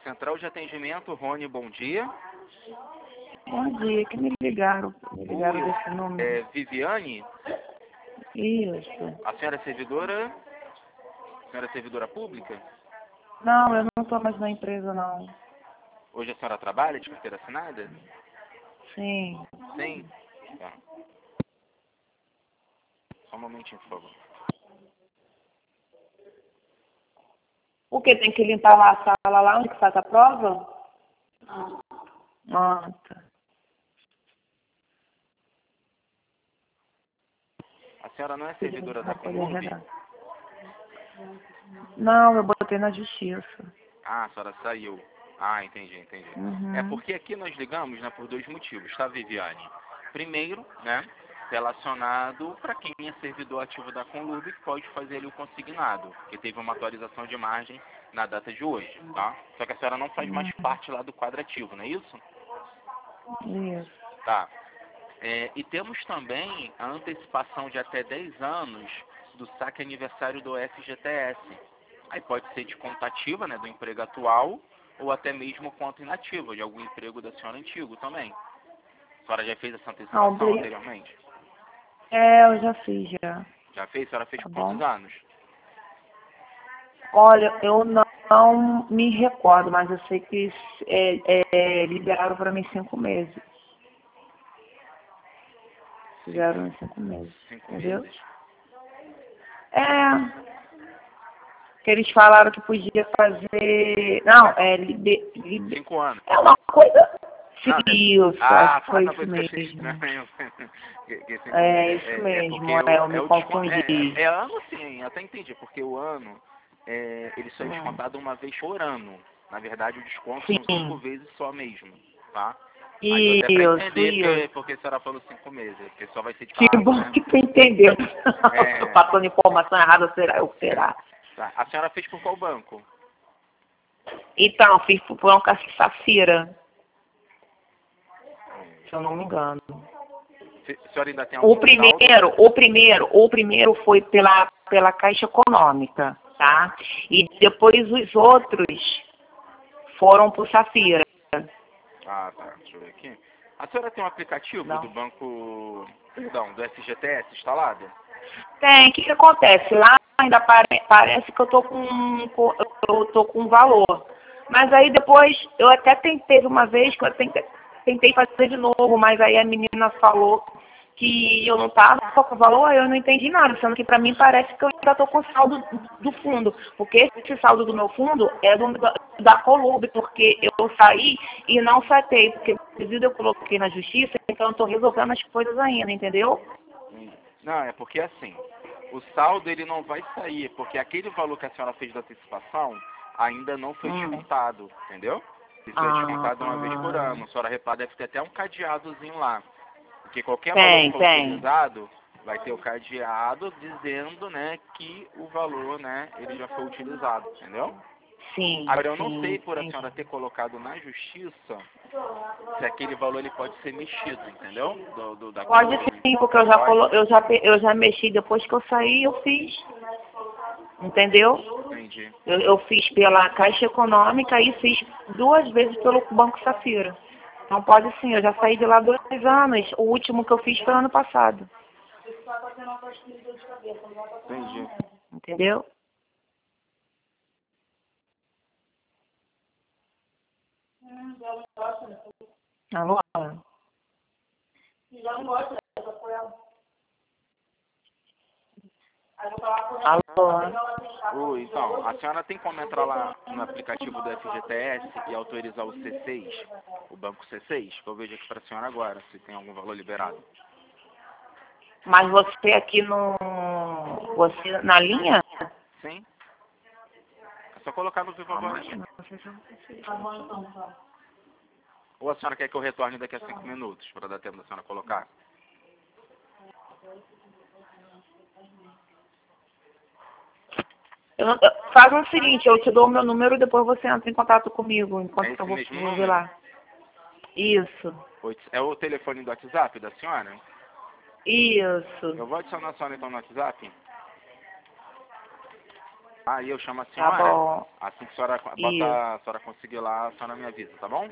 Central de Atendimento, Rony, bom dia. Bom dia, que me ligaram Oi, desse número. Viviane? Isso. A senhora é servidora? A senhora é servidora pública? Não, eu não estou mais na empresa, não. Hoje a senhora trabalha de carteira assinada? Sim. Sim? Tá. Só um momentinho, por favor. O que? Tem que limpar lá a sala lá onde que faz a prova? Ah, tá. A senhora não é servidora da Conlurb? Não, eu botei na justiça. Ah, a senhora saiu. Ah, entendi. Uhum. É porque aqui nós ligamos, né, por dois motivos, tá, Viviane? Primeiro, né, relacionado para quem é servidor ativo da Conlurb, que pode fazer ali o consignado, que teve uma atualização de margem na data de hoje, tá? Só que a senhora não faz mais parte lá do quadro ativo, não é isso? Isso. Tá. E temos também a antecipação de até 10 anos do saque aniversário do FGTS. Aí pode ser de conta ativa, né, do emprego atual, ou até mesmo conta inativa, de algum emprego da senhora antigo também. A senhora já fez essa antecipação anteriormente? Eu já fiz, já. Já fez? A senhora fez Tá por bom? quantos anos? Olha, eu não me recordo, mas eu sei que liberaram para mim 5 meses. Fizeram em 5 meses. 5 Entendeu? meses. Que eles falaram que podia fazer. Não, 5 anos. é uma coisa. Não, Isso, acho que foi não, isso por isso que eu achei mesmo. estranho. Que 5 É meses. isso Porque mesmo, eu me o desconto. confundi. É ano sim, até entendi, porque o ano ele só é descontado uma vez por ano. Na verdade, o desconto são 5 Sim, vezes só mesmo, tá? Aí deu até pra isso, entender isso. porque a senhora falou 5 meses, porque só vai ser de Que fato, bom né? que tu entendeu. Tô É, passando informação errada, será? tá. A senhora fez por qual banco? Então, fiz por um Safira, se eu não me engano. A senhora ainda tem algum O primeiro foi pela Caixa Econômica, tá? E depois os outros foram pro Safira. Ah, tá. Deixa eu ver aqui. A senhora tem um aplicativo Não. do banco, perdão, do FGTS instalado? Tem, o que acontece? Lá ainda parece que eu tô com valor. Mas aí depois, eu até teve uma vez que eu tentei fazer de novo, mas aí a menina falou que eu não tava com valor, aí eu não entendi nada, sendo que pra mim parece que eu ainda tô com saldo do fundo, porque esse saldo do meu fundo é da Conlurb, porque eu saí e não saquei, porque devido eu coloquei na justiça, então eu tô resolvendo as coisas ainda, entendeu? Não, é porque assim, o saldo ele não vai sair, porque aquele valor que a senhora fez da antecipação ainda não foi descontado, entendeu? Isso é descontado uma vez por ano. A senhora repara, deve ter até um cadeadozinho lá. Porque qualquer valor que for utilizado, vai ter o cadeado dizendo, né, que o valor, né, ele já foi utilizado, entendeu? Sim. Agora, eu não sei, por a senhora ter colocado na justiça, se aquele valor ele pode ser mexido, entendeu? Da Pode Conlurb. sim, porque eu já mexi depois que eu saí, eu fiz. Entendeu? Entendi. Eu fiz pela Caixa Econômica e fiz 2 vezes pelo Banco Safira. Então pode sim, eu já saí de lá 2 anos. O último que eu fiz foi ano passado. Entendi. Entendeu? Alô? Alô? Então, a senhora tem como entrar lá no aplicativo do FGTS e autorizar o C6, o banco C6, que eu vejo aqui para a senhora agora, se tem algum valor liberado. Mas você aqui no... Você na linha? Sim. É só colocar no Viva Voz. Ou a senhora quer que eu retorne daqui a 5 minutos, para dar tempo da senhora colocar? Faz o seguinte, eu te dou o meu número e depois você entra em contato comigo, enquanto É esse eu vou mesmo ver número? lá. Isso. É o telefone do WhatsApp da senhora? Isso. Eu vou adicionar a senhora então no WhatsApp. Aí eu chamo a Tá senhora. bom. Assim que a senhora Isso. a senhora conseguir lá, a senhora me avisa, tá bom?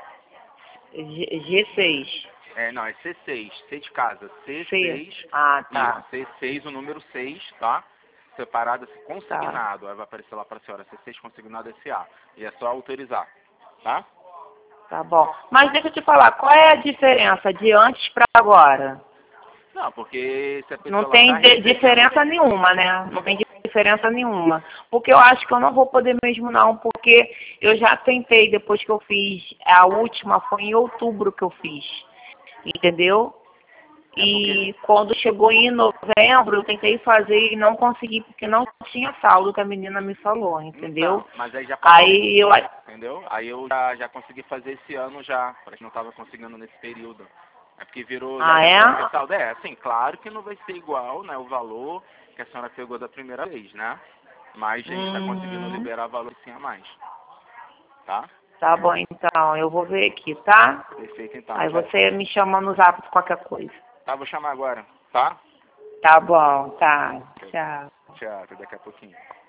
G6. Não, é C6, C de casa, C. C6, Ah, tá. isso, C6, o número 6, tá? Separado, assim, Tá. consignado, aí vai aparecer lá pra senhora, C6 consignado SA, e é só autorizar, tá? Tá bom. Mas deixa eu te falar, qual é a diferença de antes para agora? Não, porque se a Não pessoa lá tem tá recebendo... diferença nenhuma, né? Não tem diferença nenhuma. Porque eu acho que eu não vou poder mesmo não, porque eu já tentei depois que eu fiz, a última foi em outubro que eu fiz, entendeu? É porque... E quando chegou em novembro, eu tentei fazer e não consegui, porque não tinha saldo que a menina me falou, entendeu? Então, mas aí já passou, Aí eu... entendeu? Aí eu já consegui fazer esse ano já, pra quem não tava conseguindo nesse período. É porque virou, já Ah, deu pra ter é? saldo. É, assim, claro que não vai ser igual, né, o valor que a senhora pegou da primeira vez, né? Mas a gente tá conseguindo Uhum. liberar valor sim a mais, tá? Tá bom, então. Eu vou ver aqui, tá? Perfeito, então. Aí você me chama no zap de qualquer coisa. Tá, vou chamar agora, tá? Tá bom, tá. Tchau. Tchau, até daqui a pouquinho.